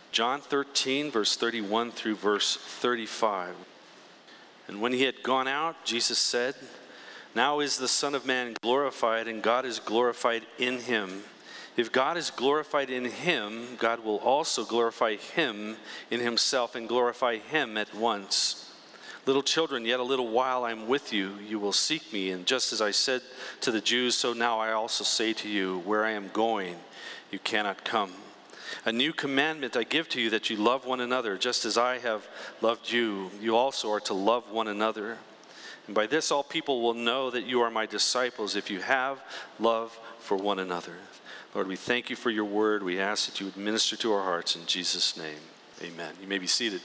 John 13, verse 31 through verse 35. And when he had gone out, Jesus said, "Now is the Son of Man glorified, and God is glorified in him. If God is glorified in him, God will also glorify him in himself and glorify him at once. Little children, yet a little while I am with you. You will seek me, and just as I said to the Jews, so now I also say to you, where I am going, you cannot come. A new commandment I give to you, that you love one another, just as I have loved you. You also are to love one another. And by this all people will know that you are my disciples, if you have love for one another." Lord, we thank you for your word. We ask that you would minister to our hearts in Jesus' name. Amen. You may be seated.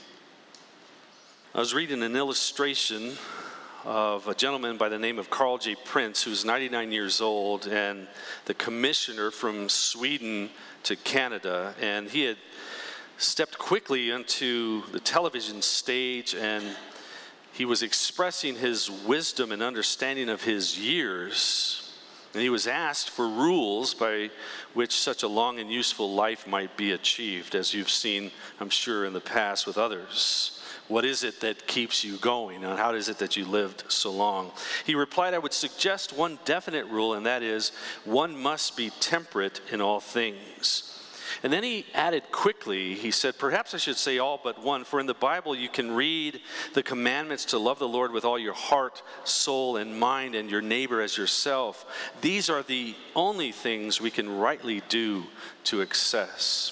I was reading an illustration of a gentleman by the name of Carl J. Prince, who's 99 years old and the commissioner from Sweden to Canada. And he had stepped quickly onto the television stage, and he was expressing his wisdom and understanding of his years. And he was asked for rules by which such a long and useful life might be achieved, as you've seen, I'm sure, in the past with others. What is it that keeps you going, and how is it that you lived so long? He replied, "I would suggest one definite rule, and that is, one must be temperate in all things." And then he added quickly, he said, "Perhaps I should say all but one, for in the Bible you can read the commandments to love the Lord with all your heart, soul, and mind, and your neighbor as yourself. These are the only things we can rightly do to excess."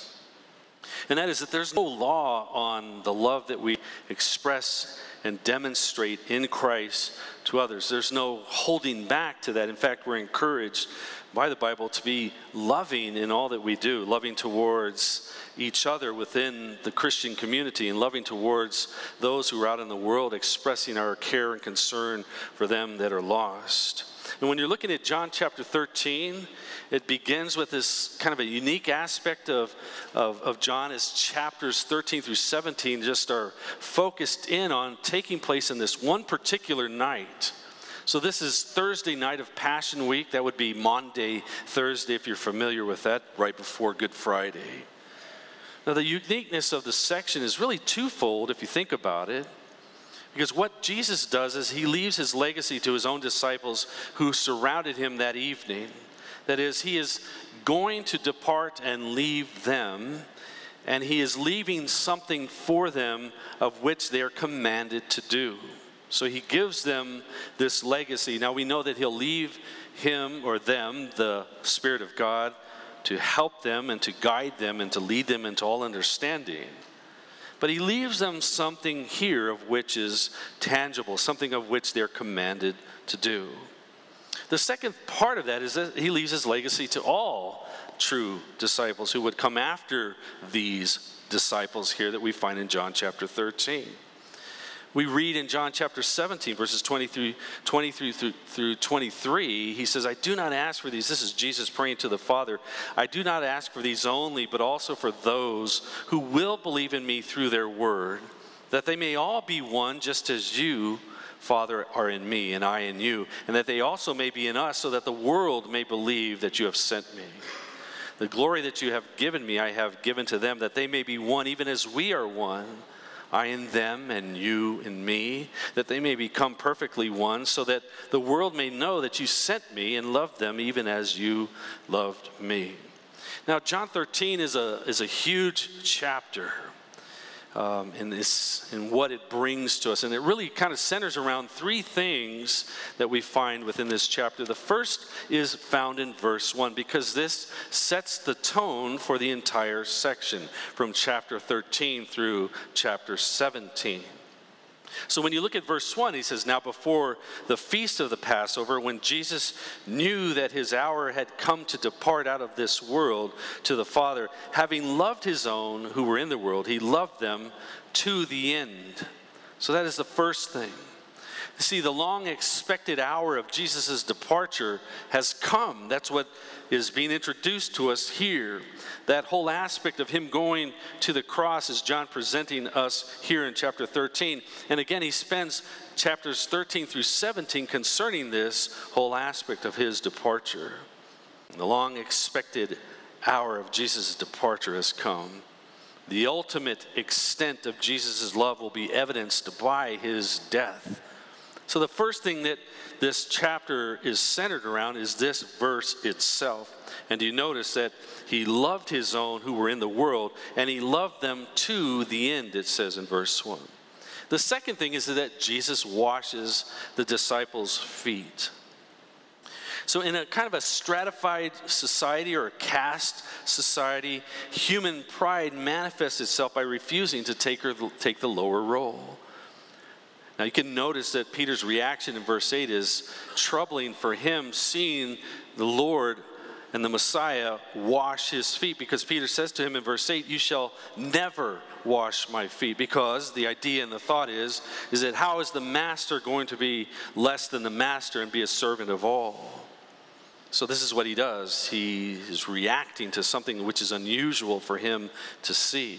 And that is that there's no law on the love that we express and demonstrate in Christ to others. There's no holding back to that. In fact, we're encouraged by the Bible to be loving in all that we do, loving towards each other within the Christian community, and loving towards those who are out in the world, expressing our care and concern for them that are lost. And when you're looking at John chapter 13, it begins with this kind of a unique aspect of John, as chapters 13 through 17 just are focused in on taking place in this one particular night. So this is Thursday night of Passion Week. That would be Maundy Thursday, if you're familiar with that, right before Good Friday. Now, the uniqueness of the section is really twofold, if you think about it. Because what Jesus does is he leaves his legacy to his own disciples who surrounded him that evening. That is, he is going to depart and leave them, and he is leaving something for them of which they are commanded to do. So he gives them this legacy. Now we know that he'll leave him or them, the Spirit of God, to help them and to guide them and to lead them into all understanding. But he leaves them something here of which is tangible, something of which they're commanded to do. The second part of that is that he leaves his legacy to all true disciples who would come after these disciples here that we find in John chapter 13. We read in John chapter 17, verses 23 through 23, he says, "I do not ask for these," this is Jesus praying to the Father, "I do not ask for these only, but also for those who will believe in me through their word, that they may all be one, just as you, Father, are in me, and I in you, and that they also may be in us, so that the world may believe that you have sent me. The glory that you have given me, I have given to them, that they may be one, even as we are one. I in them and you in me, that they may become perfectly one, so that the world may know that you sent me and loved them even as you loved me." Now, John 13 is a huge chapter in what it brings to us. And it really kind of centers around three things that we find within this chapter. The first is found in verse 1, because this sets the tone for the entire section from chapter 13 through chapter 17. So when you look at verse 1, he says, "Now before the feast of the Passover, when Jesus knew that his hour had come to depart out of this world to the Father, having loved his own who were in the world, he loved them to the end." So that is the first thing. You see, the long expected hour of Jesus' departure has come. That's what is being introduced to us here. That whole aspect of him going to the cross is John presenting us here in chapter 13. And again, he spends chapters 13 through 17 concerning this whole aspect of his departure. The long expected hour of Jesus' departure has come. The ultimate extent of Jesus' love will be evidenced by his death. So the first thing that this chapter is centered around is this verse itself. And you notice that he loved his own who were in the world, and he loved them to the end, it says in verse 1. The second thing is that Jesus washes the disciples' feet. So in a kind of a stratified society or a caste society, human pride manifests itself by refusing to take the lower role. Now you can notice that Peter's reaction in verse 8 is troubling for him, seeing the Lord and the Messiah wash his feet, because Peter says to him in verse 8, "You shall never wash my feet." Because the idea and the thought is that how is the master going to be less than the master and be a servant of all? So this is what he does. He is reacting to something which is unusual for him to see.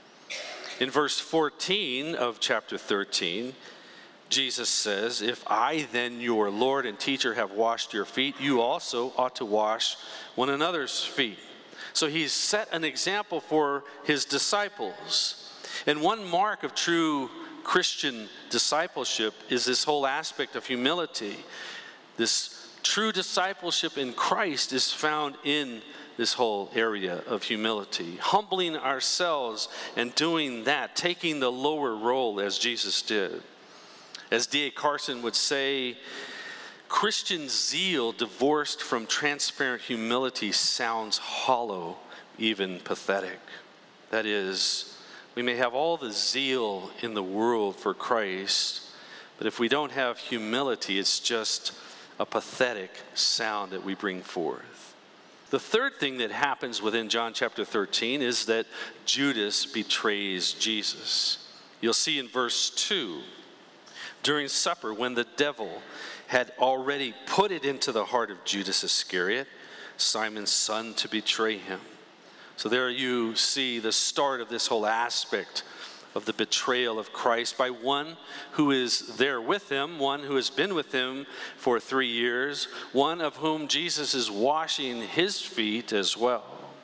In verse 14 of chapter 13, Jesus says, "If I then, your Lord and teacher, have washed your feet, you also ought to wash one another's feet." So he's set an example for his disciples. And one mark of true Christian discipleship is this whole aspect of humility. This true discipleship in Christ is found in this whole area of humility, humbling ourselves and doing that, taking the lower role as Jesus did. As D.A. Carson would say, Christian zeal divorced from transparent humility sounds hollow, even pathetic. That is, we may have all the zeal in the world for Christ, but if we don't have humility, it's just a pathetic sound that we bring forth. The third thing that happens within John chapter 13 is that Judas betrays Jesus. You'll see in verse 2, during supper, when the devil had already put it into the heart of Judas Iscariot, Simon's son, to betray him. So there you see the start of this whole aspect of the betrayal of Christ by one who is there with him, one who has been with him for 3 years, one of whom Jesus is washing his feet as well.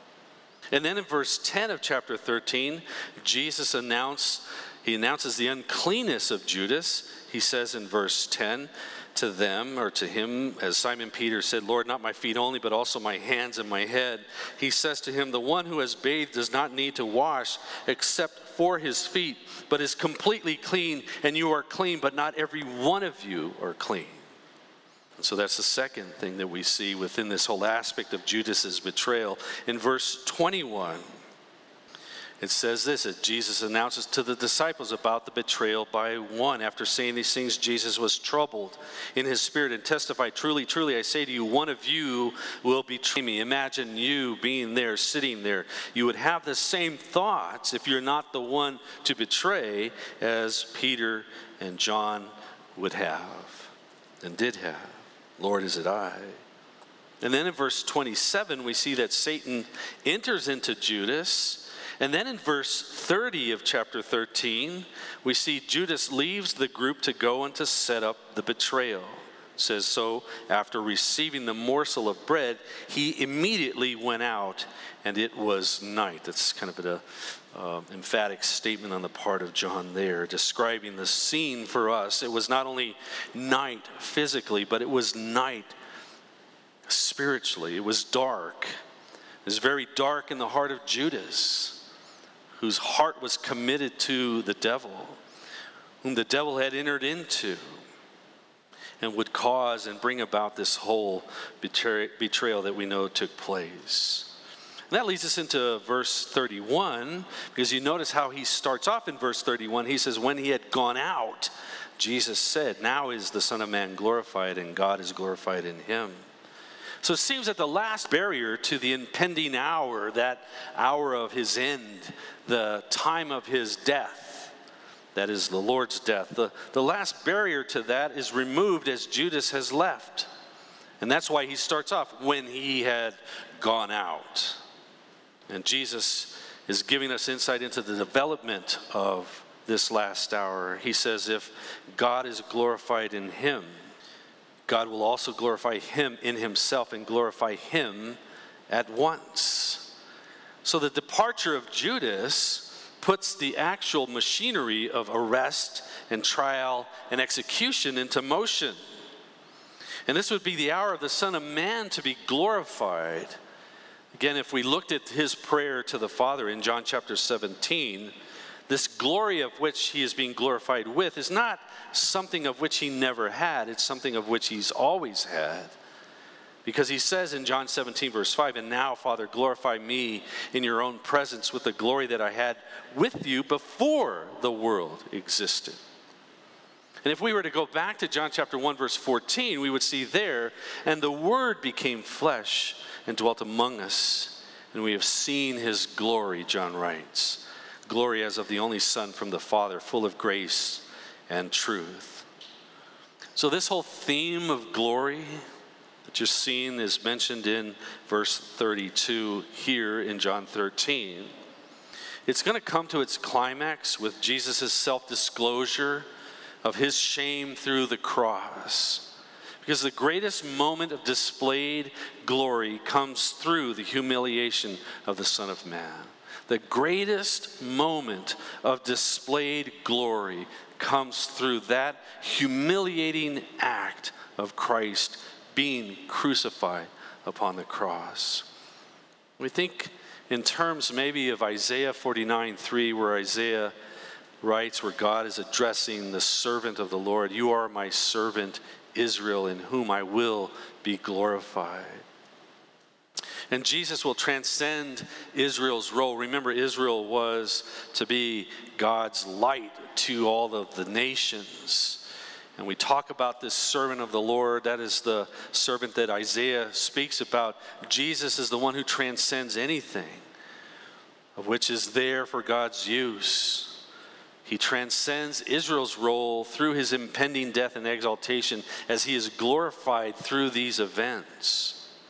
And then in verse 10 of chapter 13, Jesus announces the uncleanness of Judas. He says in verse 10 to them, or to him, as Simon Peter said, "Lord, not my feet only, but also my hands and my head." He says to him, "The one who has bathed does not need to wash except for his feet, but is completely clean, and you are clean, but not every one of you are clean." And so that's the second thing that we see within this whole aspect of Judas's betrayal. In verse 21, it says this, that Jesus announces to the disciples about the betrayal by one. After saying these things, Jesus was troubled in his spirit and testified, "Truly, truly, I say to you, one of you will betray me." Imagine you being there, sitting there. You would have the same thoughts if you're not the one to betray as Peter and John would have and did have. "Lord, is it I?" And then in verse 27, we see that Satan enters into Judas. And then in verse 30 of chapter 13, we see Judas leaves the group to go and to set up the betrayal. It says, "So after receiving the morsel of bread, he immediately went out, and it was night." That's kind of an emphatic statement on the part of John there, describing the scene for us. It was not only night physically, but it was night spiritually. It was dark. It was very dark in the heart of Judas, whose heart was committed to the devil, whom the devil had entered into, and would cause and bring about this whole betrayal that we know took place. And that leads us into verse 31, because you notice how he starts off in verse 31. He says, "When he had gone out, Jesus said, 'Now is the Son of Man glorified, and God is glorified in him.'" So it seems that the last barrier to the impending hour, that hour of his end, the time of his death, that is the Lord's death, the last barrier to that is removed as Judas has left. And that's why he starts off, "when he had gone out." And Jesus is giving us insight into the development of this last hour. He says, if God is glorified in him, God will also glorify him in himself and glorify him at once. So the departure of Judas puts the actual machinery of arrest and trial and execution into motion. And this would be the hour of the Son of Man to be glorified. Again, if we looked at his prayer to the Father in John chapter 17, this glory of which he is being glorified with is not something of which he never had. It's something of which he's always had. Because he says in John 17 verse 5, "And now, Father, glorify me in your own presence with the glory that I had with you before the world existed." And if we were to go back to John chapter 1 verse 14, we would see there, "And the Word became flesh and dwelt among us, and we have seen his glory," John writes. Glory as of the only Son from the Father, full of grace and truth. So this whole theme of glory that you're seeing is mentioned in verse 32 here in John 13. It's going to come to its climax with Jesus' self-disclosure of his shame through the cross. Because the greatest moment of displayed glory comes through the humiliation of the Son of Man. The greatest moment of displayed glory comes through that humiliating act of Christ being crucified upon the cross. We think in terms maybe of Isaiah 49:3, where Isaiah writes, where God is addressing the servant of the Lord, "You are my servant Israel, in whom I will be glorified." And Jesus will transcend Israel's role. Remember, Israel was to be God's light to all of the nations. And we talk about this servant of the Lord. That is the servant that Isaiah speaks about. Jesus is the one who transcends anything, of which is there for God's use. He transcends Israel's role through his impending death and exaltation as he is glorified through these events.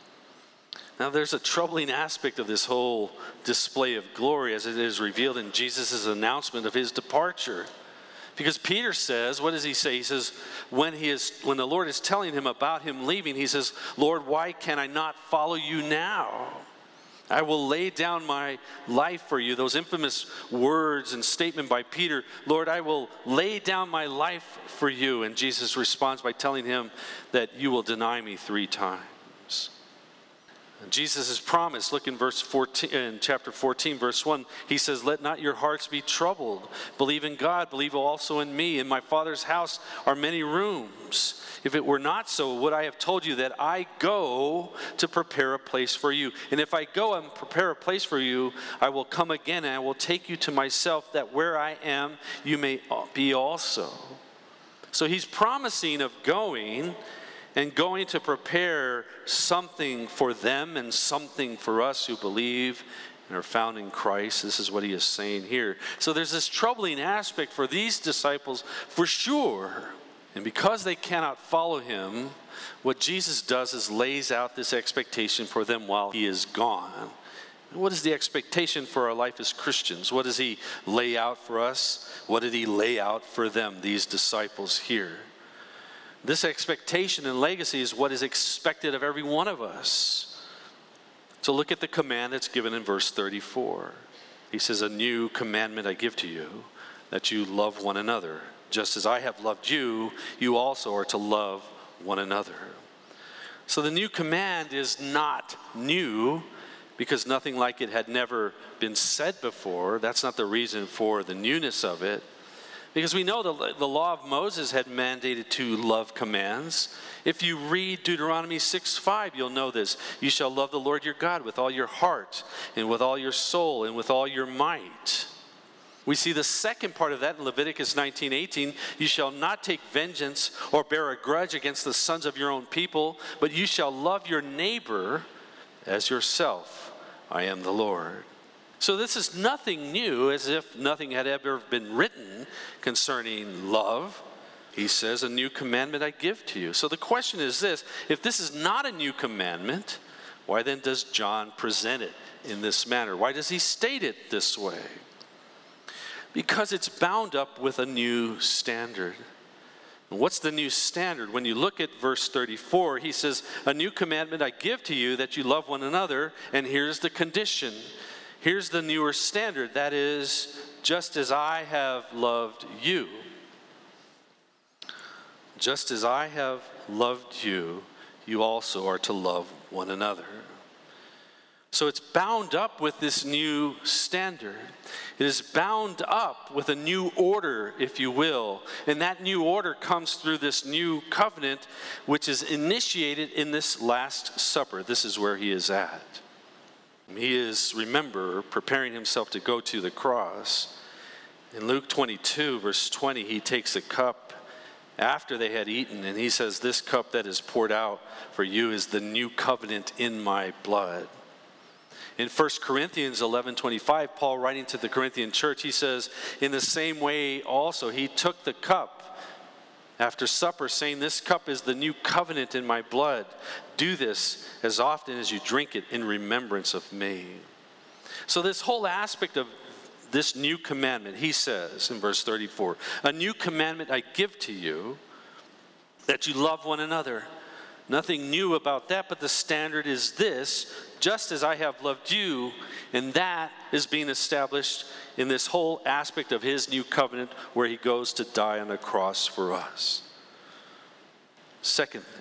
Now, there's a troubling aspect of this whole display of glory as it is revealed in Jesus' announcement of his departure. Because Peter says, what does he say? He says, when the Lord is telling him about him leaving, he says, "Lord, why can I not follow you now? I will lay down my life for you." Those infamous words and statement by Peter, "Lord, I will lay down my life for you." And Jesus responds by telling him that you will deny me 3 times. Jesus' promise, look in verse 14, in chapter 14, verse 1, he says, "Let not your hearts be troubled. Believe in God, believe also in me. In my Father's house are many rooms. If it were not so, would I have told you that I go to prepare a place for you? And if I go and prepare a place for you, I will come again and I will take you to myself, that where I am, you may be also." So he's promising of going, and going to prepare something for them and something for us who believe and are found in Christ. This is what he is saying here. So there's this troubling aspect for these disciples for sure. And because they cannot follow him, what Jesus does is lays out this expectation for them while he is gone. And what is the expectation for our life as Christians? What does he lay out for us? What did he lay out for them, these disciples here? This expectation and legacy is what is expected of every one of us. So look at the command that's given in verse 34. He says, "A new commandment I give to you, that you love one another. Just as I have loved you, you also are to love one another." So the new command is not new because nothing like it had never been said before. That's not the reason for the newness of it. Because we know the law of Moses had mandated 2 love commands. If you read Deuteronomy 6:5, you'll know this. "You shall love the Lord your God with all your heart and with all your soul and with all your might." We see the second part of that in Leviticus 19:18. "You shall not take vengeance or bear a grudge against the sons of your own people, but you shall love your neighbor as yourself. I am the Lord." So this is nothing new, as if nothing had ever been written concerning love. He says, "A new commandment I give to you." So the question is this: if this is not a new commandment, why then does John present it in this manner? Why does he state it this way? Because it's bound up with a new standard. And what's the new standard? When you look at verse 34, he says, "A new commandment I give to you, that you love one another." And here's the condition. Here's the newer standard, that is, just as I have loved you. Just as I have loved you, you also are to love one another. So it's bound up with this new standard. It is bound up with a new order, if you will. And that new order comes through this new covenant, which is initiated in this Last Supper. This is where he is at. He is, remember, preparing himself to go to the cross. In Luke 22, verse 20, he takes a cup after they had eaten, and he says, "This cup that is poured out for you is the new covenant in my blood." In 1 Corinthians 11:25, Paul writing to the Corinthian church, he says, "In the same way also he took the cup after supper, saying, 'This cup is the new covenant in my blood. Do this as often as you drink it in remembrance of me.'" So this whole aspect of this new commandment, he says in verse 34, "A new commandment I give to you, that you love one another." Nothing new about that, but the standard is this: just as I have loved you. And that is being established in this whole aspect of his new covenant, where he goes to die on the cross for us. Second,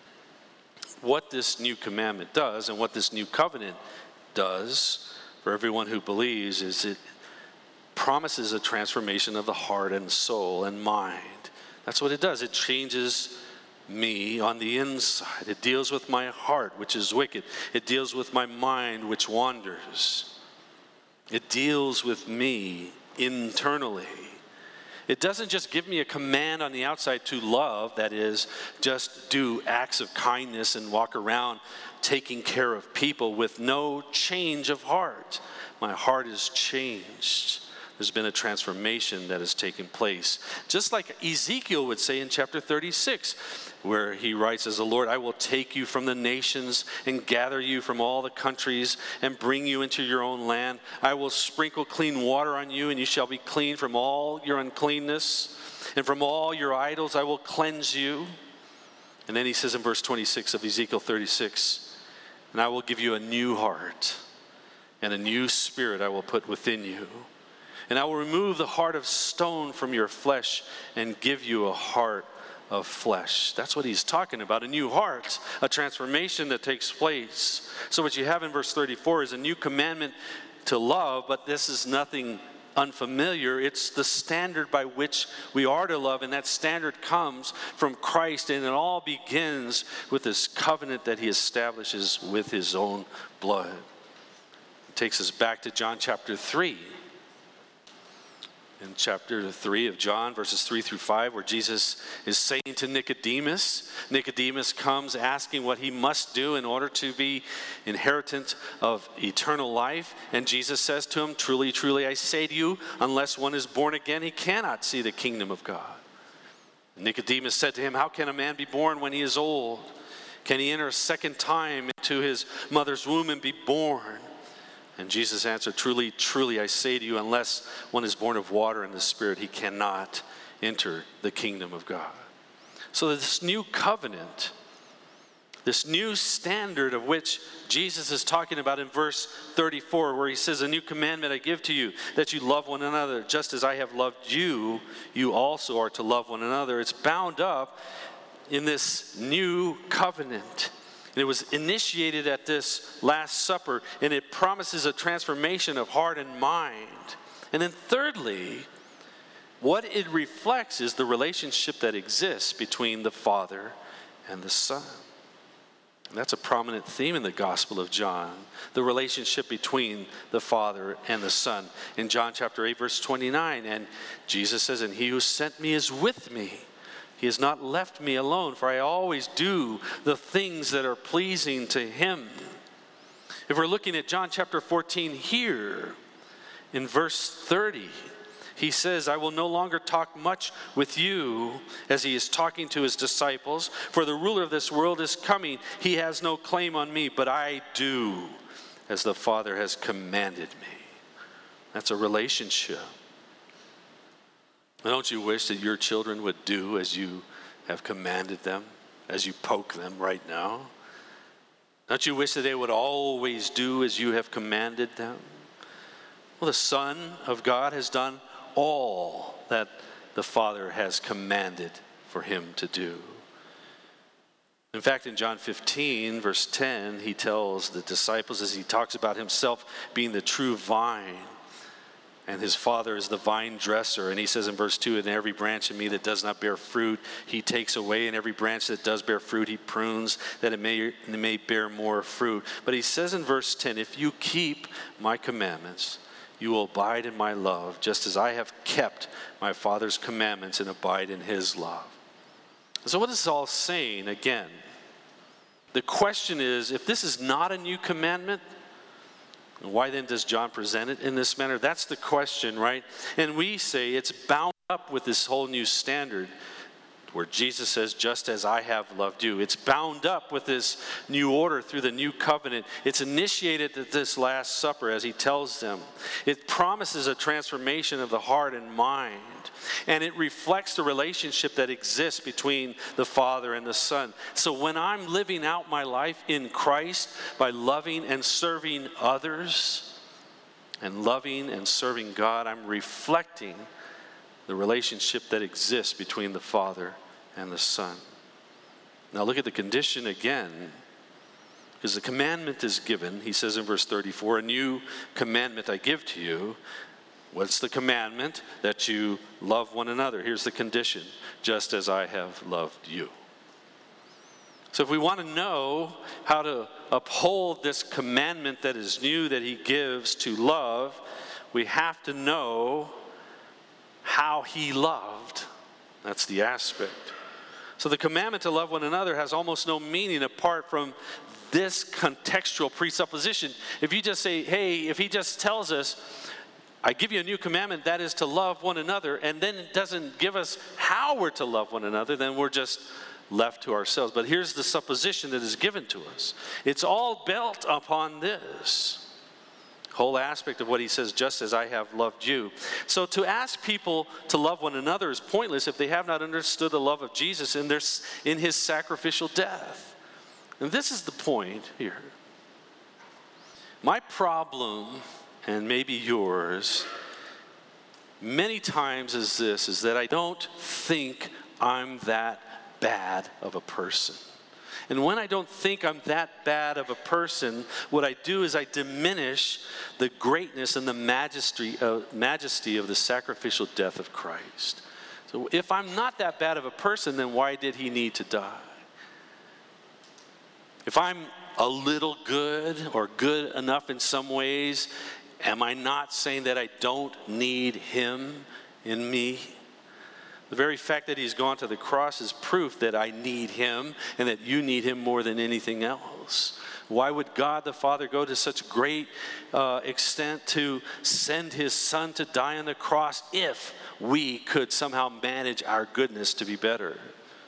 what this new commandment does and what this new covenant does for everyone who believes is it promises a transformation of the heart and soul and mind. That's what it does. It changes me on the inside. It deals with my heart, which is wicked. It deals with my mind, which wanders. It deals with me internally. It doesn't just give me a command on the outside to love, that is, just do acts of kindness and walk around taking care of people with no change of heart. My heart is changed. There's been a transformation that has taken place. Just like Ezekiel would say in chapter 36, where he writes, "As the Lord, I will take you from the nations and gather you from all the countries and bring you into your own land. I will sprinkle clean water on you, and you shall be clean from all your uncleanness. And from all your idols I will cleanse you." And then he says in verse 26 of Ezekiel 36, "And I will give you a new heart, and a new spirit I will put within you. And I will remove the heart of stone from your flesh and give you a heart of flesh." That's what he's talking about, a new heart, a transformation that takes place. So what you have in verse 34 is a new commandment to love, but this is nothing unfamiliar. It's the standard by which we are to love, and that standard comes from Christ, and it all begins with this covenant that he establishes with his own blood. It takes us back to John chapter 3. In chapter 3 of John, verses 3 through 5, where Jesus is saying to Nicodemus, Nicodemus comes asking what he must do in order to be inheritant of eternal life. And Jesus says to him, "Truly, truly, I say to you, unless one is born again, he cannot see the kingdom of God." Nicodemus said to him, "How can a man be born when he is old? Can he enter a second time into his mother's womb and be born?" And Jesus answered, "Truly, truly, I say to you, unless one is born of water and the Spirit, he cannot enter the kingdom of God." So this new covenant, this new standard of which Jesus is talking about in verse 34, where he says, "A new commandment I give to you, that you love one another. Just as I have loved you, you also are to love one another." It's bound up in this new covenant. And it was initiated at this Last Supper, and it promises a transformation of heart and mind. And then thirdly, what it reflects is the relationship that exists between the Father and the Son. And that's a prominent theme in the Gospel of John, the relationship between the Father and the Son. In John chapter 8, verse 29, and Jesus says, "And he who sent me is with me. He has not left me alone, for I always do the things that are pleasing to him." If we're looking at John chapter 14 here, in verse 30, he says, "I will no longer talk much with you," as he is talking to his disciples, "for the ruler of this world is coming. He has no claim on me, but I do as the Father has commanded me." That's a relationship. Don't you wish that your children would do as you have commanded them, as you poke them right now? Don't you wish that they would always do as you have commanded them? Well, the Son of God has done all that the Father has commanded for him to do. In fact, in John 15, verse 10, he tells the disciples, as he talks about himself being the true vine, and his Father is the vine dresser. And he says in verse 2, and every branch in me that does not bear fruit, he takes away. And every branch that does bear fruit, he prunes, that it may bear more fruit. But he says in verse 10, if you keep my commandments, you will abide in my love, just as I have kept my Father's commandments and abide in his love. So what is this all saying again? The question is, if this is not a new commandment, why then does John present it in this manner? That's the question, right? And we say it's bound up with this whole new standard where Jesus says, just as I have loved you. It's bound up with this new order through the new covenant. It's initiated at this Last Supper, as he tells them. It promises a transformation of the heart and mind. And it reflects the relationship that exists between the Father and the Son. So when I'm living out my life in Christ by loving and serving others and loving and serving God, I'm reflecting the relationship that exists between the Father and the Son. Now look at the condition again, because the commandment is given. He says in verse 34, a new commandment I give to you. What's the commandment? That you love one another. Here's the condition, just as I have loved you. So if we want to know how to uphold this commandment that is new that he gives to love, we have to know how he loved. That's the aspect. So the commandment to love one another has almost no meaning apart from this contextual presupposition. If you just say, hey, if he just tells us, I give you a new commandment, that is to love one another, and then it doesn't give us how we're to love one another, then we're just left to ourselves. But here's the supposition that is given to us. It's all built upon this whole aspect of what he says, just as I have loved you. So to ask people to love one another is pointless if they have not understood the love of Jesus in his sacrificial death. And this is the point here. My problem, and maybe yours, many times is this, is that I don't think I'm that bad of a person. And when I don't think I'm that bad of a person, what I do is I diminish the greatness and the majesty of the sacrificial death of Christ. So if I'm not that bad of a person, then why did he need to die? If I'm a little good or good enough in some ways, am I not saying that I don't need him in me? The very fact that he's gone to the cross is proof that I need him and that you need him more than anything else. Why would God the Father go to such great extent to send his Son to die on the cross if we could somehow manage our goodness to be better?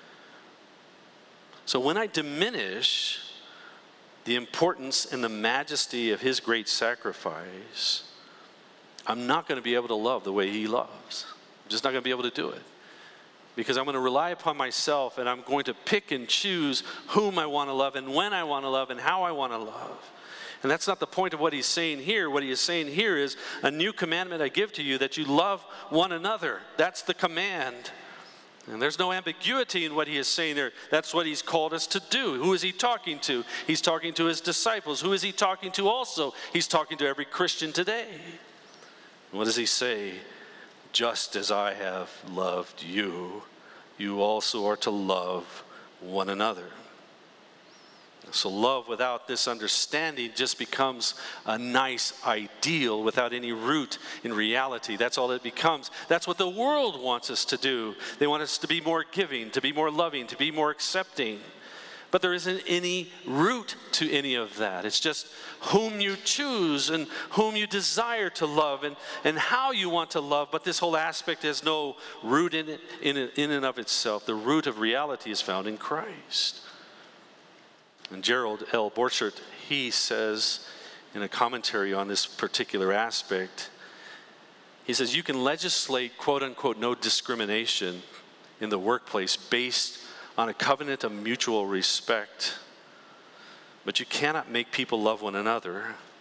So when I diminish the importance and the majesty of his great sacrifice, I'm not going to be able to love the way he loves. I'm just not going to be able to do it. Because I'm going to rely upon myself, and I'm going to pick and choose whom I want to love and when I want to love and how I want to love. And that's not the point of what he's saying here. What he is saying here is, a new commandment I give to you, that you love one another. That's the command. And there's no ambiguity in what he is saying there. That's what he's called us to do. Who is he talking to? He's talking to his disciples. Who is he talking to also? He's talking to every Christian today. And what does he say? Just as I have loved you, you also are to love one another. So love without this understanding just becomes a nice ideal without any root in reality. That's all it becomes. That's what the world wants us to do. They want us to be more giving, to be more loving, to be more accepting. But there isn't any root to any of that. It's just whom you choose and whom you desire to love and how you want to love. But this whole aspect has no root in it, in and of itself. The root of reality is found in Christ. And Gerald L. Borchert, he says in a commentary on this particular aspect, he says, you can legislate, quote unquote, no discrimination in the workplace based on a covenant of mutual respect, but you cannot make people love one another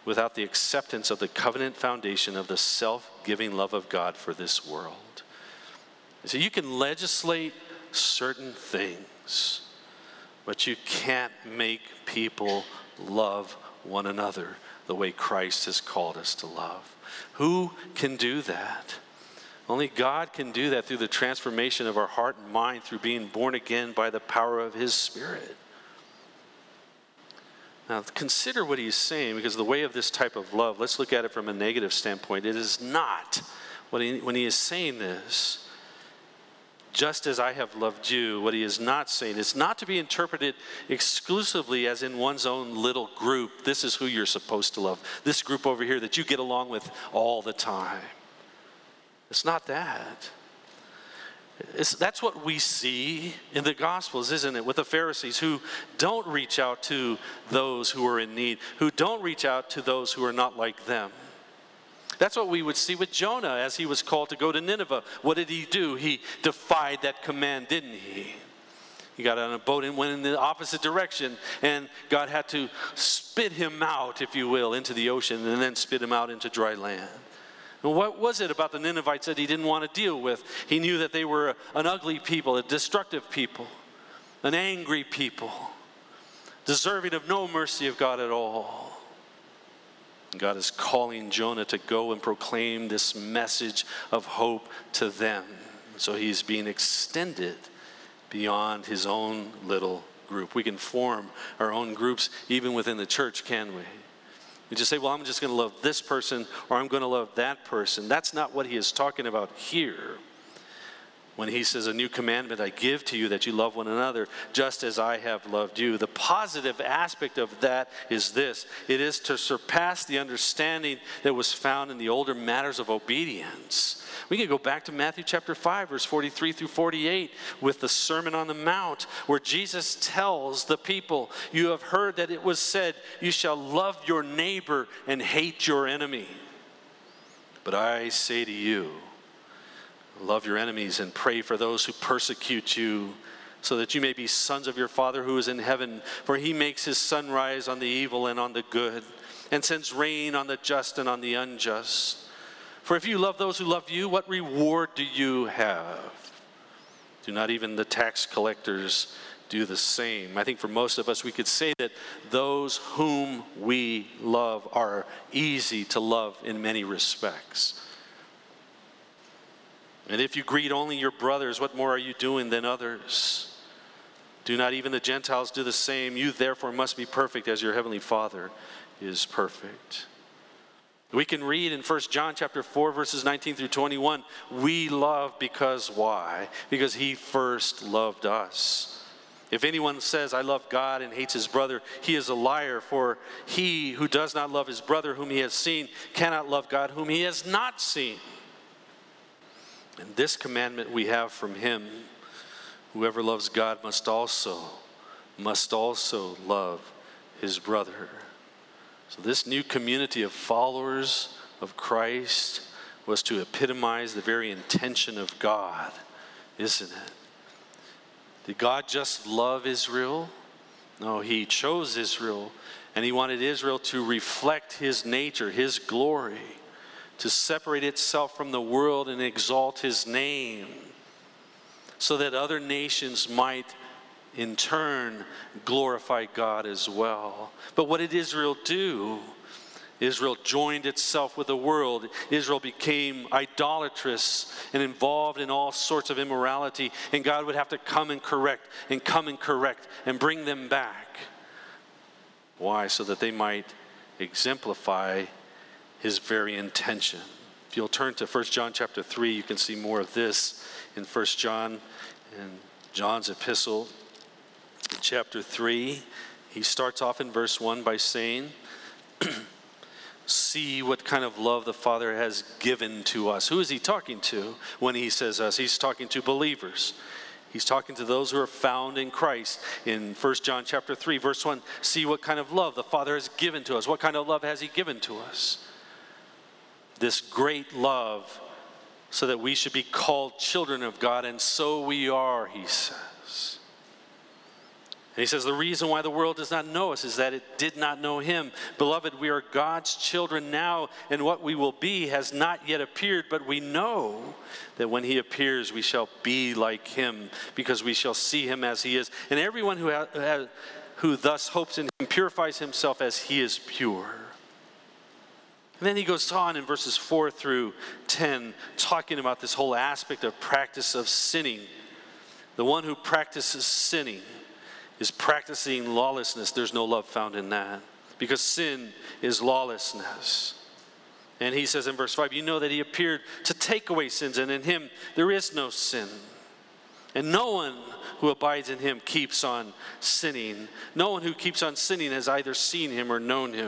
without the acceptance of the covenant foundation of the self-giving love of God for this world. So you can legislate certain things, but you can't make people love one another the way Christ has called us to love. Who can do that? Only God can do that through the transformation of our heart and mind, through being born again by the power of his Spirit. Now, consider what he's saying, because the way of this type of love, let's look at it from a negative standpoint. It is not, when he is saying this, just as I have loved you, what he is not saying, it's not to be interpreted exclusively as in one's own little group. This is who you're supposed to love. This group over here that you get along with all the time. It's not that. That's what we see in the Gospels, isn't it? With the Pharisees who don't reach out to those who are in need, who don't reach out to those who are not like them. That's what we would see with Jonah as he was called to go to Nineveh. What did he do? He defied that command, didn't he? He got on a boat and went in the opposite direction, and God had to spit him out, if you will, into the ocean, and then spit him out into dry land. And what was it about the Ninevites that he didn't want to deal with? He knew that they were an ugly people, a destructive people, an angry people, deserving of no mercy of God at all. And God is calling Jonah to go and proclaim this message of hope to them. So he's being extended beyond his own little group. We can form our own groups even within the church, can we? You just say, well, I'm just going to love this person, or I'm going to love that person. That's not what he is talking about here. When he says, a new commandment I give to you, that you love one another, just as I have loved you. The positive aspect of that is this. It is to surpass the understanding that was found in the older matters of obedience. We can go back to Matthew chapter 5, verse 43 through 48, with the Sermon on the Mount, where Jesus tells the people, you have heard that it was said, you shall love your neighbor and hate your enemy. But I say to you, love your enemies and pray for those who persecute you, so that you may be sons of your Father who is in heaven. For he makes his sun rise on the evil and on the good, and sends rain on the just and on the unjust. For if you love those who love you, what reward do you have? Do not even the tax collectors do the same? I think for most of us, we could say that those whom we love are easy to love in many respects. And if you greet only your brothers, what more are you doing than others? Do not even the Gentiles do the same? You therefore must be perfect as your heavenly Father is perfect. We can read in 1 John chapter 4, verses 19 through 21, we love because why? Because he first loved us. If anyone says, I love God and hates his brother, he is a liar. For he who does not love his brother whom he has seen cannot love God whom he has not seen. And this commandment we have from him, whoever loves God must also love his brother. So this new community of followers of Christ was to epitomize the very intention of God, isn't it? Did God just love Israel? No, he chose Israel, and he wanted Israel to reflect his nature, his glory, to separate itself from the world and exalt his name, so that other nations might in turn glorify God as well. But what did Israel do? Israel joined itself with the world. Israel became idolatrous and involved in all sorts of immorality, and God would have to come and correct and bring them back. Why? So that they might exemplify his very intention. If you'll turn to 1 John chapter 3, you can see more of this in 1 John and John's epistle. In chapter 3, he starts off in verse 1 by saying, see what kind of love the Father has given to us. Who is he talking to when he says us? He's talking to believers. He's talking to those who are found in Christ. In 1 John chapter 3, verse 1, see what kind of love the Father has given to us. What kind of love has he given to us? This great love, so that we should be called children of God, and so we are, he says. And he says, the reason why the world does not know us is that it did not know him. Beloved, we are God's children now, and what we will be has not yet appeared, but we know that when he appears, we shall be like him, because we shall see him as he is. And everyone who thus hopes in him purifies himself as he is pure. And then he goes on in verses 4 through 10, talking about this whole aspect of practice of sinning. The one who practices sinning is practicing lawlessness. There's no love found in that, because sin is lawlessness. And he says in verse 5, you know that he appeared to take away sins, and in him there is no sin. And no one who abides in him keeps on sinning. No one who keeps on sinning has either seen him or known him.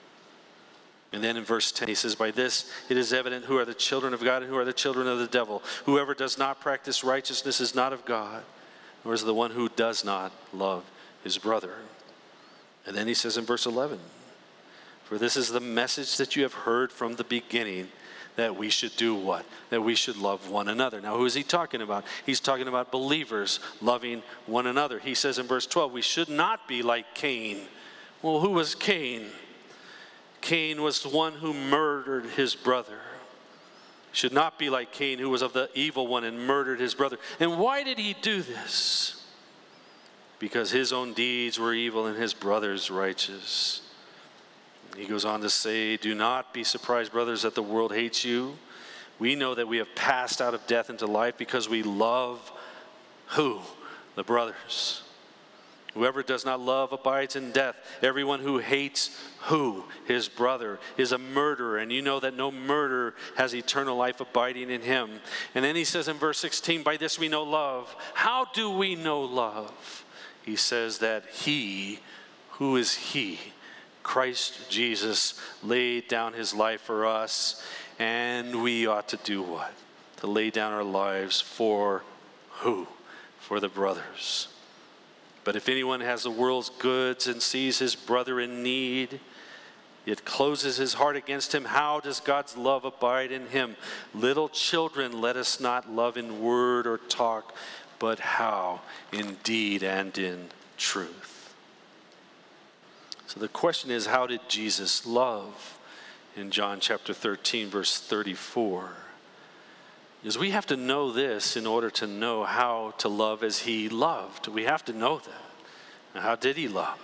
And then in verse 10 he says, by this it is evident who are the children of God and who are the children of the devil. Whoever does not practice righteousness is not of God, nor is the one who does not love his brother. And then he says in verse 11, for this is the message that you have heard from the beginning, that we should do what? That we should love one another. Now, who is he talking about? He's talking about believers loving one another. He says in verse 12, we should not be like Cain. Well, who was Cain? Cain was the one who murdered his brother. Should not be like Cain, who was of the evil one and murdered his brother. And why did he do this? Because his own deeds were evil and his brother's righteous. He goes on to say, do not be surprised, brothers, that the world hates you. We know that we have passed out of death into life because we love who? The brothers. Whoever does not love abides in death. Everyone who hates who? His brother is a murderer. And you know that no murderer has eternal life abiding in him. And then he says in verse 16, by this we know love. How do we know love? He says that he, who is he? Christ Jesus laid down his life for us. And we ought to do what? To lay down our lives for who? For the brothers. But if anyone has the world's goods and sees his brother in need, yet closes his heart against him, how does God's love abide in him? Little children, let us not love in word or talk, but how? In deed and in truth. So the question is, how did Jesus love? In John chapter 13, verse 34. Because we have to know this in order to know how to love as he loved. We have to know that. Now, how did he love?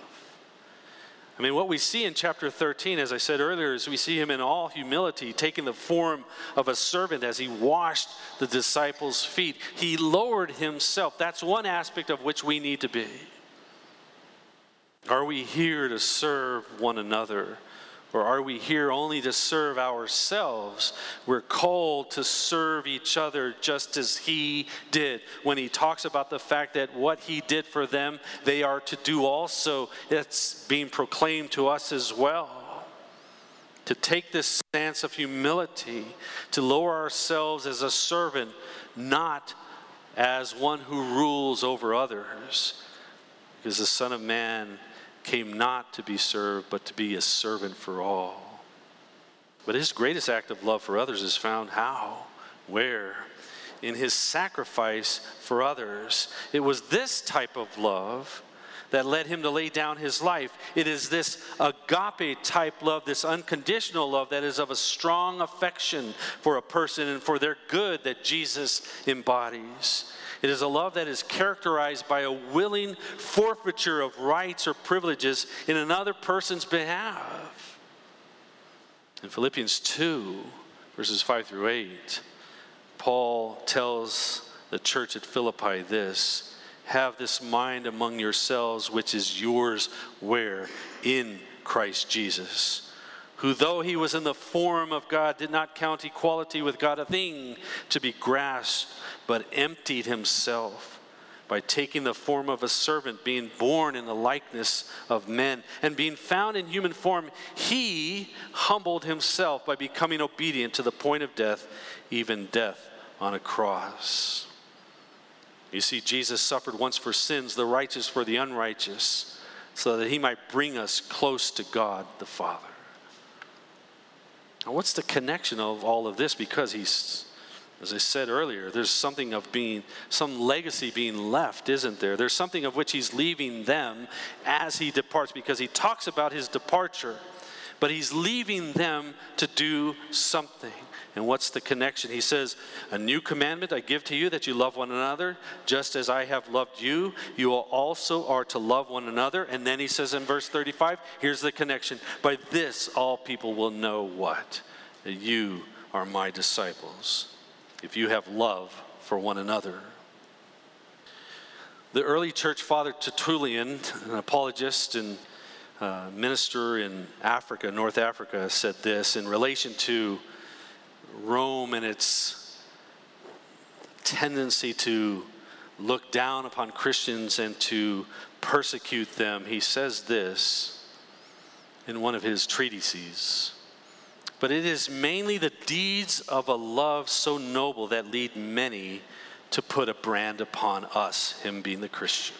I mean, what we see in chapter 13, as I said earlier, is we see him in all humility, taking the form of a servant as he washed the disciples' feet. He lowered himself. That's one aspect of which we need to be. Are we here to serve one another? Or are we here only to serve ourselves? We're called to serve each other just as he did. When he talks about the fact that what he did for them, they are to do also, it's being proclaimed to us as well. To take this stance of humility, to lower ourselves as a servant, not as one who rules over others. Because the Son of Man came not to be served, but to be a servant for all. But his greatest act of love for others is found how? Where? In his sacrifice for others. It was this type of love that led him to lay down his life. It is this agape type love, this unconditional love that is of a strong affection for a person and for their good that Jesus embodies. It is a love that is characterized by a willing forfeiture of rights or privileges in another person's behalf. In Philippians 2, verses 5 through 8, Paul tells the church at Philippi this: have this mind among yourselves, which is yours where? In Christ Jesus, who though he was in the form of God, did not count equality with God a thing to be grasped, but emptied himself by taking the form of a servant, being born in the likeness of men. And being found in human form, he humbled himself by becoming obedient to the point of death, even death on a cross. You see, Jesus suffered once for sins, the righteous for the unrighteous, so that he might bring us close to God the Father. Now, what's the connection of all of this? Because he's As I said earlier, there's something of some legacy being left, isn't there? There's something of which he's leaving them as he departs, because he talks about his departure, but he's leaving them to do something. And what's the connection? He says, a new commandment I give to you, that you love one another, just as I have loved you. You also are to love one another. And then he says in verse 35, here's the connection. By this all people will know what? That you are my disciples, if you have love for one another. The early church father Tertullian, an apologist and minister in Africa, North Africa, said this in relation to Rome and its tendency to look down upon Christians and to persecute them. He says this in one of his treatises. But it is mainly the deeds of a love so noble that lead many to put a brand upon us, him being the Christian.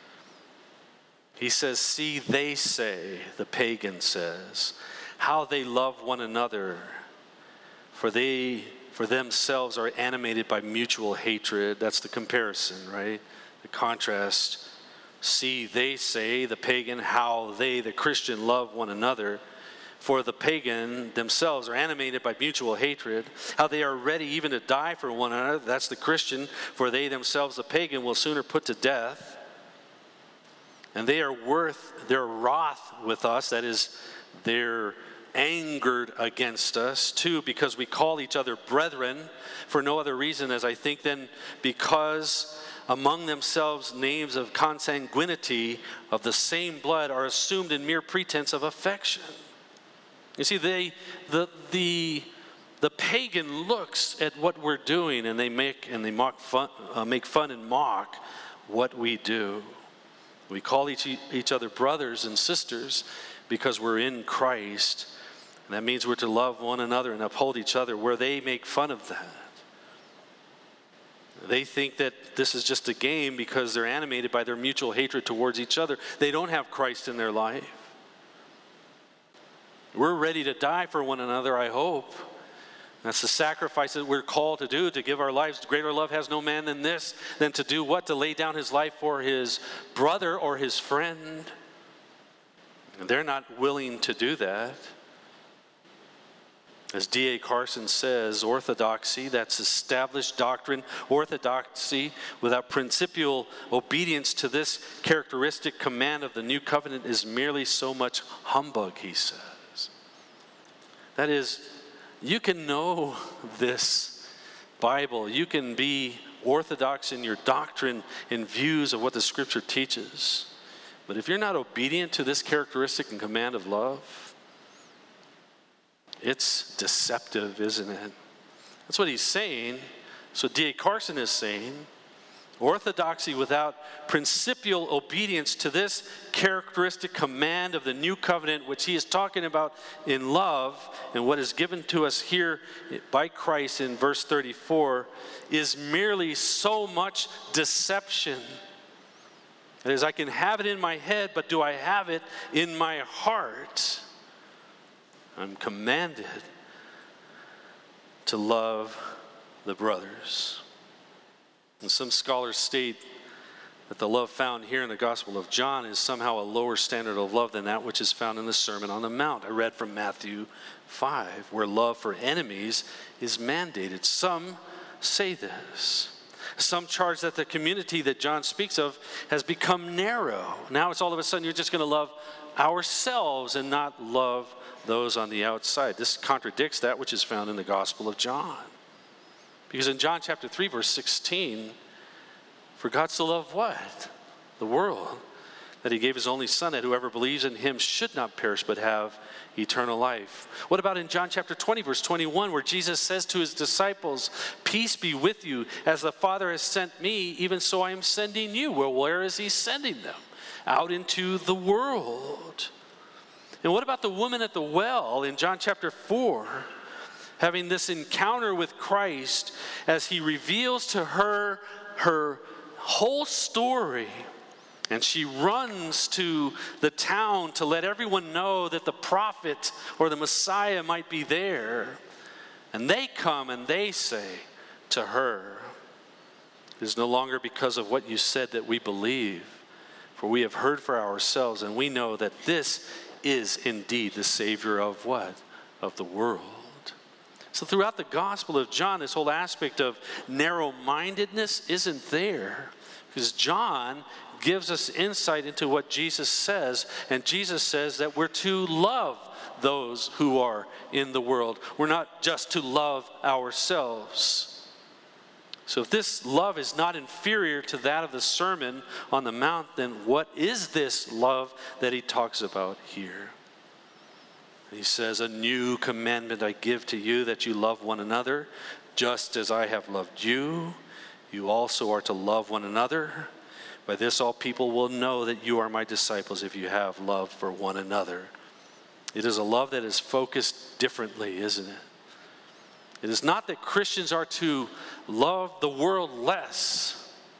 He says, see, they say, the pagan says, how they love one another, for themselves are animated by mutual hatred. That's the comparison, right? The contrast. See, they say, the pagan, how they, the Christian, love one another. For the pagan themselves are animated by mutual hatred. How they are ready even to die for one another. That's the Christian. For they themselves, the pagan, will sooner put to death. And they are their wrath with us. That is, they're angered against us too, because we call each other brethren for no other reason, as I think, than because among themselves names of consanguinity of the same blood are assumed in mere pretense of affection. You see, the pagan looks at what we're doing, and they make fun and mock what we do. We call each other brothers and sisters because we're in Christ. And that means we're to love one another and uphold each other, where they make fun of that. They think that this is just a game because they're animated by their mutual hatred towards each other. They don't have Christ in their life. We're ready to die for one another, I hope. That's the sacrifice that we're called to do, to give our lives. Greater love has no man than this, than to do what? To lay down his life for his brother or his friend. And they're not willing to do that. As D.A. Carson says, orthodoxy, that's established doctrine, orthodoxy without principial obedience to this characteristic command of the new covenant is merely so much humbug, he says. That is, you can know this Bible, you can be orthodox in your doctrine and views of what the Scripture teaches, but if you're not obedient to this characteristic and command of love, it's deceptive, isn't it? That's what he's saying. So D.A. Carson is saying, orthodoxy without principial obedience to this characteristic command of the new covenant, which he is talking about in love, and what is given to us here by Christ in verse 34, is merely so much deception. That is, I can have it in my head, but do I have it in my heart? I'm commanded to love the brothers. And some scholars state that the love found here in the Gospel of John is somehow a lower standard of love than that which is found in the Sermon on the Mount. I read from Matthew 5, where love for enemies is mandated. Some say this. Some charge that the community that John speaks of has become narrow. Now it's all of a sudden you're just going to love ourselves and not love those on the outside. This contradicts that which is found in the Gospel of John. Because in John chapter 3, verse 16, for God so loved what? The world, that he gave his only Son, that whoever believes in him should not perish but have eternal life. What about in John chapter 20, verse 21, where Jesus says to his disciples, peace be with you, as the Father has sent me, even so I am sending you. Well, where is he sending them? Out into the world. And what about the woman at the well in John chapter 4, having this encounter with Christ as he reveals to her her whole story, and she runs to the town to let everyone know that the prophet or the Messiah might be there. And they come and they say, to her, "It is no longer because of what you said that we believe, for we have heard for ourselves, and we know that this is indeed the Savior of" what? Of the world. So throughout the Gospel of John, this whole aspect of narrow-mindedness isn't there, because John gives us insight into what Jesus says, and Jesus says that we're to love those who are in the world. We're not just to love ourselves. So if this love is not inferior to that of the Sermon on the Mount, then what is this love that he talks about here? He says, "A new commandment I give to you, that you love one another, just as I have loved you. You also are to love one another. By this all people will know that you are my disciples, if you have love for one another." It is a love that is focused differently, isn't it? It is not that Christians are to love the world less,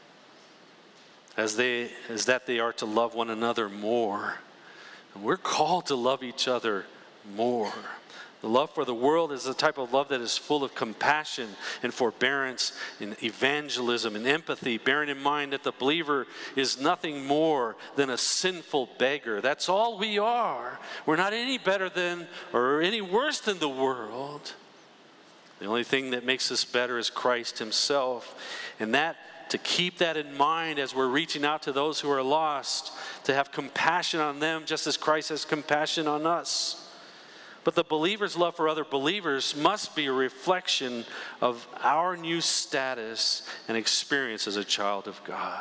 as that they are to love one another more. And we're called to love each other more. The love for the world is the type of love that is full of compassion and forbearance and evangelism and empathy, bearing in mind that the believer is nothing more than a sinful beggar. That's all we are. We're not any better than or any worse than the world. The only thing that makes us better is Christ himself. And to keep that in mind as we're reaching out to those who are lost, to have compassion on them just as Christ has compassion on us. But the believer's love for other believers must be a reflection of our new status and experience as a child of God.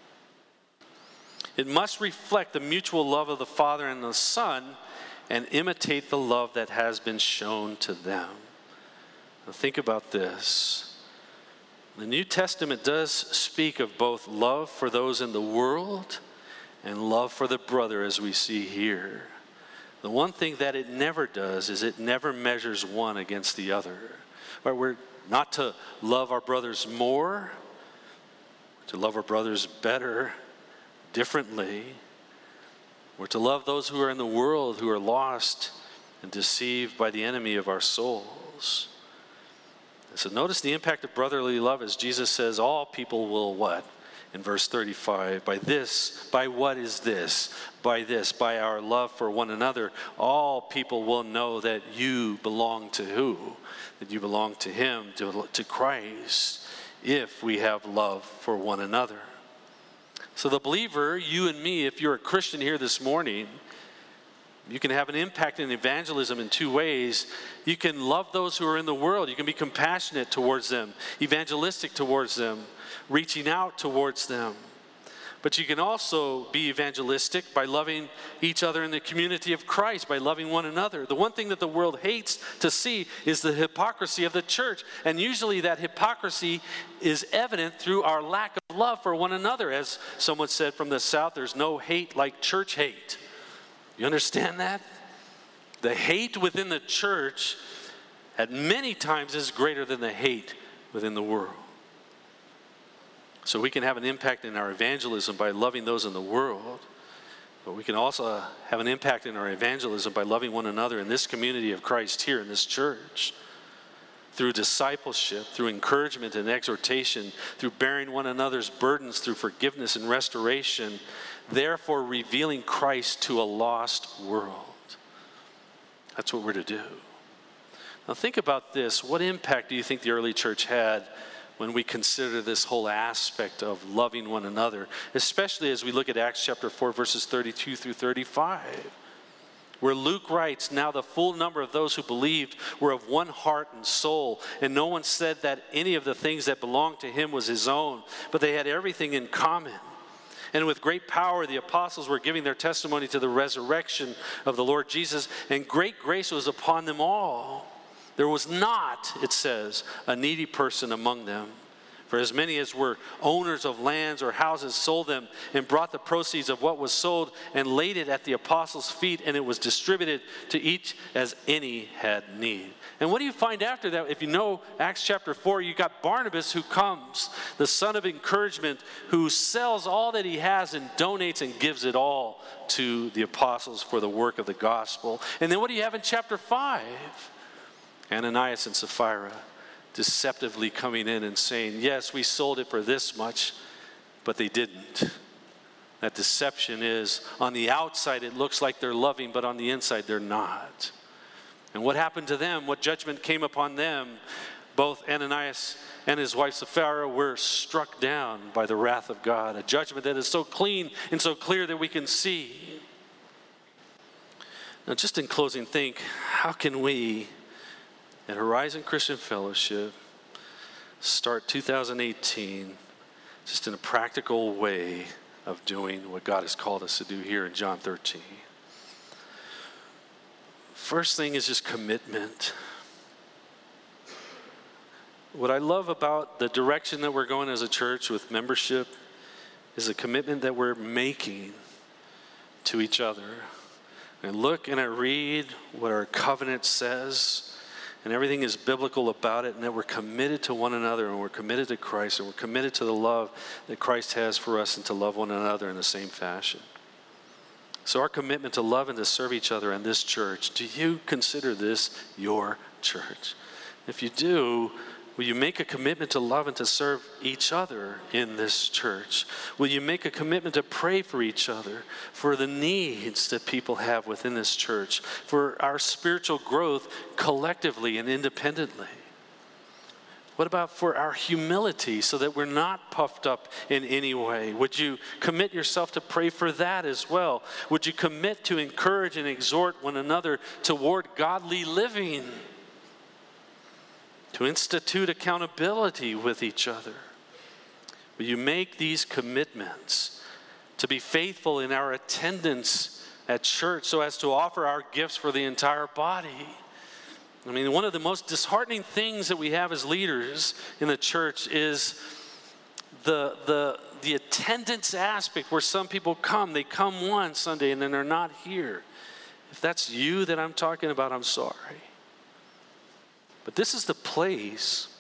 It must reflect the mutual love of the Father and the Son and imitate the love that has been shown to them. Now think about this. The New Testament does speak of both love for those in the world and love for the brother, as we see here. The one thing that it never does is it never measures one against the other. Right? We're not to love our brothers more, to love our brothers better, differently. We're to love those who are in the world, who are lost and deceived by the enemy of our souls. So notice the impact of brotherly love as Jesus says, all people will what? In verse 35, by what is this? By this, by our love for one another, all people will know that you belong to who? That you belong to him, to Christ, if we have love for one another. So the believer, you and me, if you're a Christian here this morning, you can have an impact in evangelism in two ways. You can love those who are in the world. You can be compassionate towards them, evangelistic towards them, reaching out towards them. But you can also be evangelistic by loving each other in the community of Christ, by loving one another. The one thing that the world hates to see is the hypocrisy of the church. And usually that hypocrisy is evident through our lack of love for one another. As someone said from the South, there's no hate like church hate. You understand that? The hate within the church at many times is greater than the hate within the world. So we can have an impact in our evangelism by loving those in the world, but we can also have an impact in our evangelism by loving one another in this community of Christ here in this church, through discipleship, through encouragement and exhortation, through bearing one another's burdens, through forgiveness and restoration, therefore revealing Christ to a lost world. That's what we're to do. Now think about this. What impact do you think the early church had when we consider this whole aspect of loving one another, especially as we look at Acts chapter 4, verses 32 through 35, where Luke writes, "Now the full number of those who believed were of one heart and soul, and no one said that any of the things that belonged to him was his own, but they had everything in common. And with great power the apostles were giving their testimony to the resurrection of the Lord Jesus, and great grace was upon them all. There was not," it says, "a needy person among them. For as many as were owners of lands or houses sold them and brought the proceeds of what was sold and laid it at the apostles' feet, and it was distributed to each as any had need." And what do you find after that? If you know Acts chapter 4, you got Barnabas who comes, the son of encouragement, who sells all that he has and donates and gives it all to the apostles for the work of the gospel. And then what do you have in chapter 5? Ananias and Sapphira deceptively coming in and saying, yes, we sold it for this much, but they didn't. That deception is, on the outside it looks like they're loving, but on the inside they're not. And what happened to them, what judgment came upon them, both Ananias and his wife Sapphira were struck down by the wrath of God, a judgment that is so clean and so clear that we can see. Now, just in closing, think, how can we at Horizon Christian Fellowship start 2018 just in a practical way of doing what God has called us to do here in John 13? First thing is just commitment. What I love about the direction that we're going as a church with membership is a commitment that we're making to each other. I look and I read what our covenant says, and everything is biblical about it, and that we're committed to one another, and we're committed to Christ, and we're committed to the love that Christ has for us, and to love one another in the same fashion. So our commitment to love and to serve each other in this church, do you consider this your church? If you do, will you make a commitment to love and to serve each other in this church? Will you make a commitment to pray for each other, for the needs that people have within this church, for our spiritual growth collectively and independently? What about for our humility, so that we're not puffed up in any way? Would you commit yourself to pray for that as well? Would you commit to encourage and exhort one another toward godly living? To institute accountability with each other? Will you make these commitments to be faithful in our attendance at church so as to offer our gifts for the entire body? I mean, one of the most disheartening things that we have as leaders in the church is the attendance aspect, where some people come. They come one Sunday and then they're not here. If that's you that I'm talking about, I'm sorry. But this is the place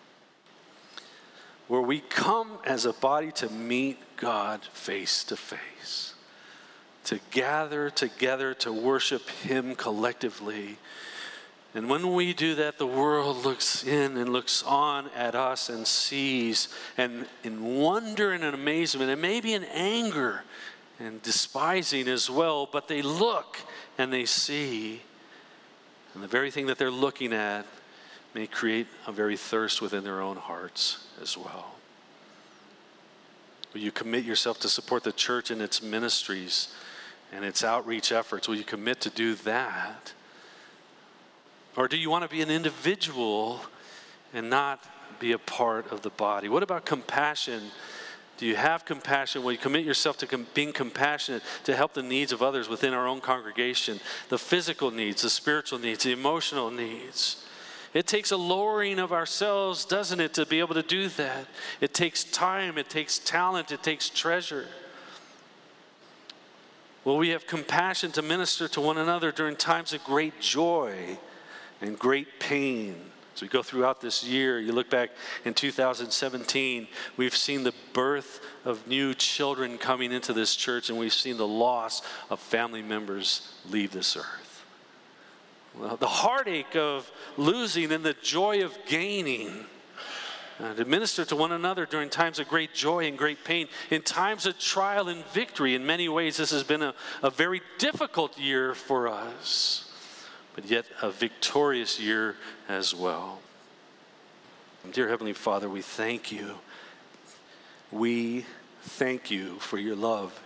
where we come as a body to meet God face to face, to gather together to worship Him collectively. And when we do that, the world looks in and looks on at us and sees, and in wonder and in amazement, and maybe in anger and despising as well, but they look and they see, and the very thing that they're looking at may create a very thirst within their own hearts as well. Will you commit yourself to support the church in its ministries and its outreach efforts? Will you commit to do that? Or do you want to be an individual and not be a part of the body? What about compassion? Do you have compassion? Will you commit yourself to being compassionate to help the needs of others within our own congregation? The physical needs, the spiritual needs, the emotional needs. It takes a lowering of ourselves, doesn't it, to be able to do that? It takes time, it takes talent, it takes treasure. Will we have compassion to minister to one another during times of great joy and great pain? As we go throughout this year, you look back in 2017, we've seen the birth of new children coming into this church, and we've seen the loss of family members leave this earth. Well, the heartache of losing and the joy of gaining. To minister to one another during times of great joy and great pain, in times of trial and victory. In many ways, this has been a very difficult year for us, but yet a victorious year as well. Dear Heavenly Father, we thank you. We thank you for your love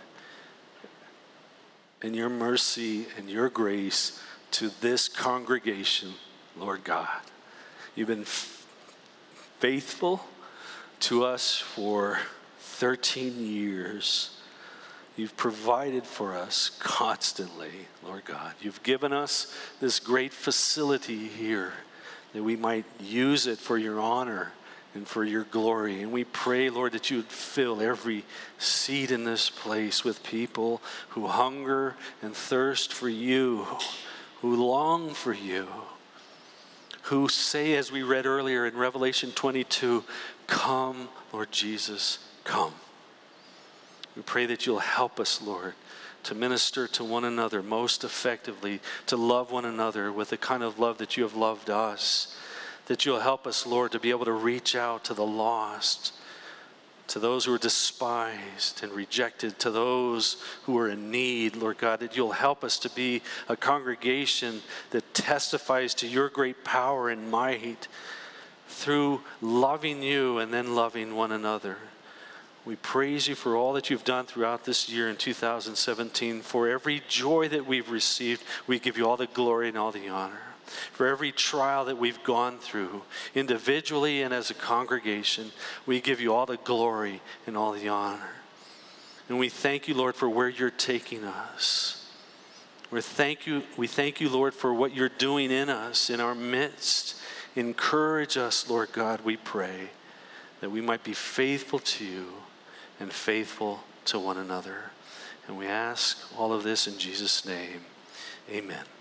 and your mercy and your grace to this congregation, Lord God. You've been faithful to us for 13 years. You've provided for us constantly, Lord God. You've given us this great facility here that we might use it for your honor and for your glory. And we pray, Lord, that you would fill every seat in this place with people who hunger and thirst for you, who long for you, who say, as we read earlier in Revelation 22, "Come, Lord Jesus, come." We pray that you'll help us, Lord, to minister to one another most effectively, to love one another with the kind of love that you have loved us, that you'll help us, Lord, to be able to reach out to the lost, to those who are despised and rejected, to those who are in need, Lord God, that you'll help us to be a congregation that testifies to your great power and might through loving you and then loving one another. We praise you for all that you've done throughout this year in 2017. For every joy that we've received, we give you all the glory and all the honor. For every trial that we've gone through, individually and as a congregation, we give you all the glory and all the honor. And we thank you, Lord, for where you're taking us. We thank you, Lord, for what you're doing in us, in our midst. Encourage us, Lord God, we pray, that we might be faithful to you and faithful to one another. And we ask all of this in Jesus' name. Amen.